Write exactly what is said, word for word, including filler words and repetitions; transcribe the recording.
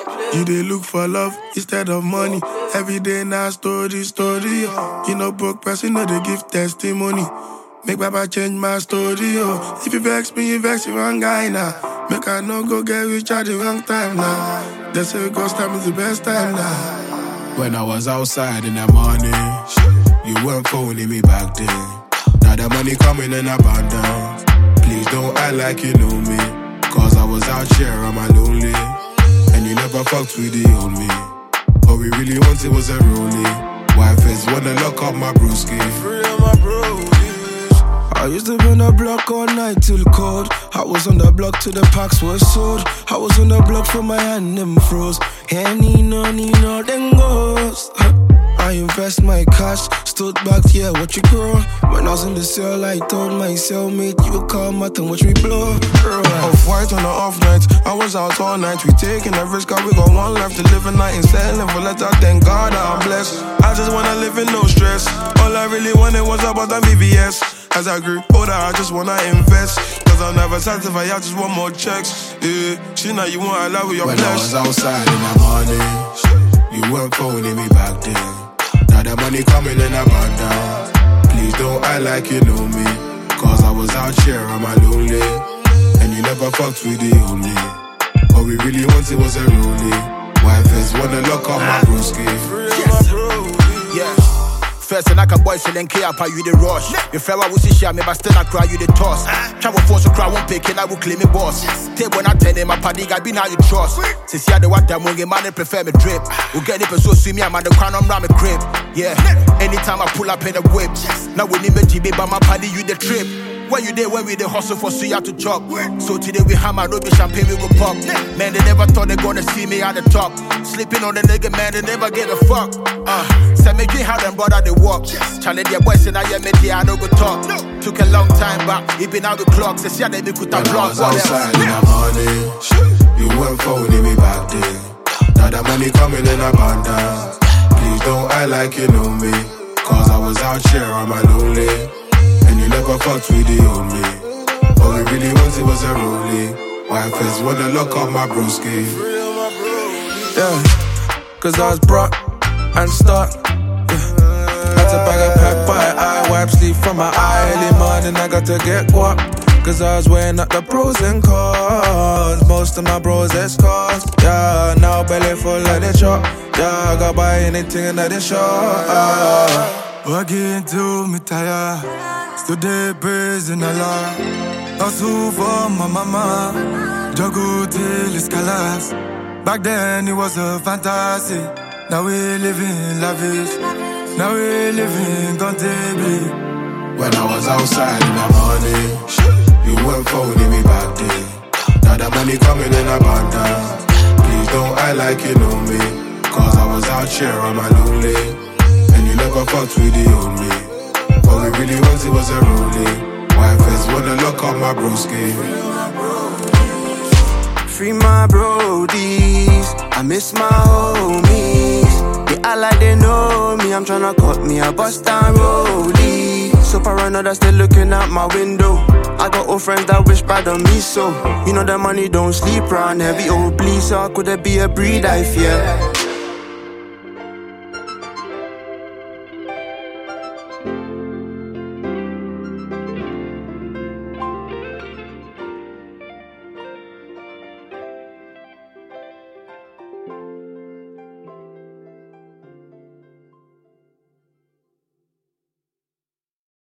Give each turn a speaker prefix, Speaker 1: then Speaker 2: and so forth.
Speaker 1: You dey look for love instead of money. Every day now story, story. Oh. You know broke person, no they give testimony. Make Baba change my story, oh. If you vex me, you vex the wrong guy now. Make I no go get rich at the wrong time now. They say ghost time is the best time now.
Speaker 2: When I was outside in the morning, you weren't phoning me back then. Now the money coming in abundance. Please don't act like you know me. Cause I was out here on my lonely. And you never fucked with the old me. All we really wanted was a rollie. Wife is wanna lock up my broski.
Speaker 1: Free of my bro.
Speaker 3: I used to be on the block all night till cold. I was on the block till the packs were sold. I was on the block for my hand them froze. Any no need no then goes. I invest my cash, stood back, yeah, what you grow. When I was in the cell, I told my cellmate, you come out and watch me blow.
Speaker 1: Off-white on the off night, I was out all night. We taking a risk, cause we got one life to live a night. And selling for letter, thank God I'm blessed. I just wanna live in no stress. All I really wanted was about that V V S. As I grew older, I just wanna invest. Cause I'll never satisfy, I just want more checks. Yeah, she know you want to love with your
Speaker 2: when
Speaker 1: flesh.
Speaker 2: When I was outside in the morning, you weren't phoning me back then. Now the money coming in abundance. Please don't act like you know me. Cause I was out here on my lonely. And you never fucked with the old me. All we really wanted was a rollie. Wife is wanna lock up my broski.
Speaker 4: Yes. Yeah. First and I can boys and then care about you the rush. If I was share me, but still I cry you the toss. Travel force to cry one pick and I will claim me boss. Take when I tell them my party I be now you trust. Since you the one that won't get money, prefer me drip. We'll get it so see me, I'm on the crown, I'm around my crib. Yeah, anytime I pull up in the whip. Now we need me G B, but my party you the trip. When you there, when we the hustle for so you have to chop. So today we hammer, no be champagne, we go pop. Man, they never thought they gonna see me at the top. Sleeping on the nigga, man, they never give a fuck. Uh, say me get how them brother they walk. Challenge their boys and I am me I no go talk. Took a long time back, it been out the clock. Say see they be put a block.
Speaker 2: When I was outside in the morning, you weren't phoning me back then. Now the money coming in abundance. Please don't act like you know me. Cause I was out here on my lonely. And you never fucked with the old me. All we really wanted was a rollie. Wife is wanna lock up my broski.
Speaker 3: Yeah, cause I was broke and stuck. Yeah. Had to bag a pack by eye wipe, sleep from my eye. Early morning I got to get guap. Cause I was weighing up the pros and cons. Most of my bros escorts. Yeah, now belly full like the chop. Yeah, I got buy anything in the shop. Uh.
Speaker 1: Working till me tired. Still there praising Allah. Hustle for my mama. Juggle till it's collapse. Back then it was a fantasy. Now we living lavish. Now we living comfortably.
Speaker 2: When I was outside in the morning, you weren't phoning me back then. Now the money coming in abundance. Please don't act like you know me. Cause I was out here on my lonely. And you never fucked with the old me. All we really wanted was a rollie. Wife is wanna lock up my broski.
Speaker 3: Free my brodies, I miss my homies. They act like they know me, I'm tryna cut me a bust down rollie. So paranoid that still looking out my window. I got old friends that wish bad on me, so you know that money don't sleep round. Heavy old bleed, so could there be a breed I fear?